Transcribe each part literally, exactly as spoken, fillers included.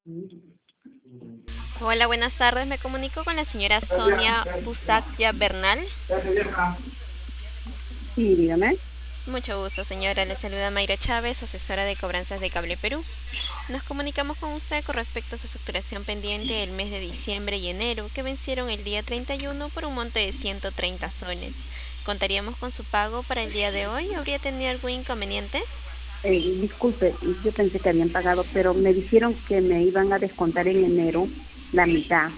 Hola, buenas tardes. Me comunico con la señora Sonia Busacya Bernal. Sí, dígame. Mucho gusto, señora. Le saluda Mayra Chávez, asesora de cobranzas de Cable Perú. Nos comunicamos con usted con respecto a su facturación pendiente del mes de diciembre y enero, que vencieron el día treinta y uno por un monte de ciento treinta soles. ¿Contaríamos con su pago para el día de hoy? ¿Habría tenido algún inconveniente? Eh, disculpe, yo pensé que habían pagado, pero me dijeron que me iban a descontar en enero la mitad,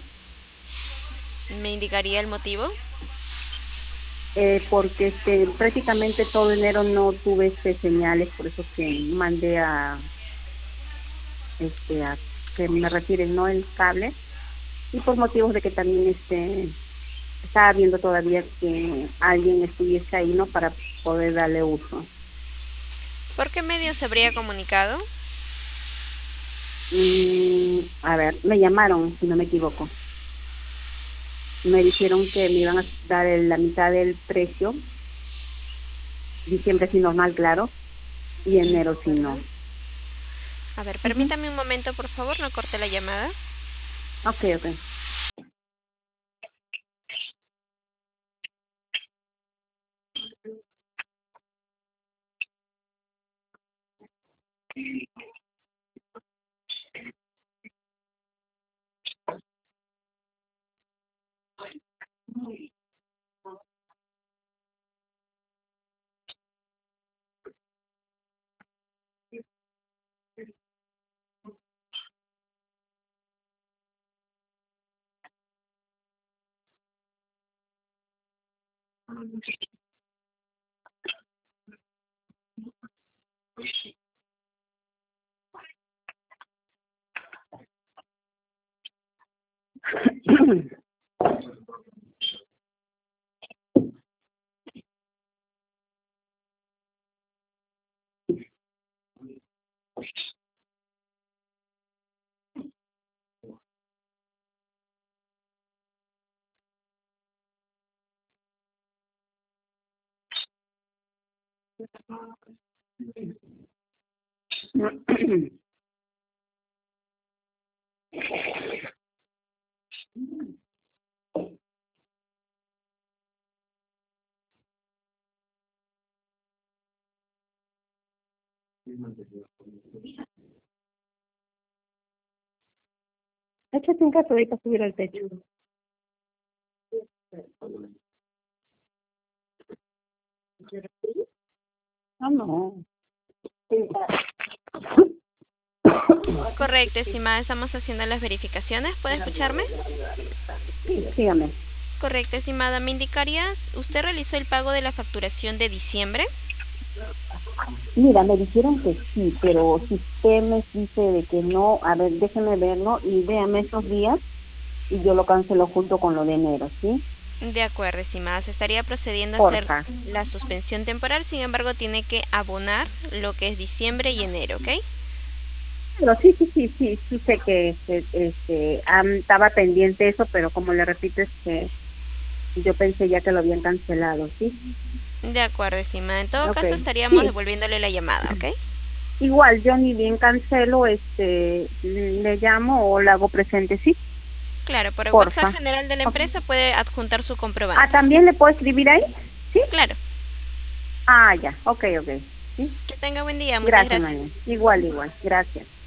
¿Me indicaría el motivo? eh, porque este, prácticamente todo enero no tuve este señales, por eso que mandé a, este, a que me retiren no el cable y por motivos de que también este estaba viendo todavía que alguien estuviese ahí no para poder darle uso. ¿Por qué medio se habría comunicado? Mm, a ver, me llamaron, si no me equivoco. Me dijeron que me iban a dar el- la mitad del precio, diciembre sí normal, claro, y De enero sí acuerdo. no. A ver, Ujú. permítame un momento, por favor, no corte la llamada. Ok, ok. Échate un gato ahí para subir al techo. Ah, no. Correcto, estimada, estamos haciendo las verificaciones. ¿Puede escucharme? Sí, sígame. Correcto, estimada. ¿Me indicarías, usted realizó el pago de la facturación de diciembre? Mira, me dijeron que sí, pero si usted me dice de que no, a ver, déjeme verlo y véame esos días y yo lo cancelo junto con lo de enero, ¿sí? De acuerdo, estimada. Se estaría procediendo a hacer Porfa. la suspensión temporal, sin embargo, tiene que abonar lo que es diciembre y enero, ¿ok? Pero sí, sí, sí, sí, sí sé que este, este, am, estaba pendiente eso, pero como le repito, es que yo pensé ya que lo habían cancelado, ¿sí? De acuerdo, estimada. En todo Ok, caso, estaríamos sí, devolviéndole la llamada, ¿ok? igual yo ni bien cancelo, este, le llamo o le hago presente, sí, Claro, por el WhatsApp porfa. general de la Ok. empresa puede adjuntar su Ah, comprobante. ¿también le puedo escribir ahí? Sí. Claro. Ah, ya, ok, ok, sí. Que tenga buen día. Muchas Gracias, gracias. María. Igual, igual, gracias.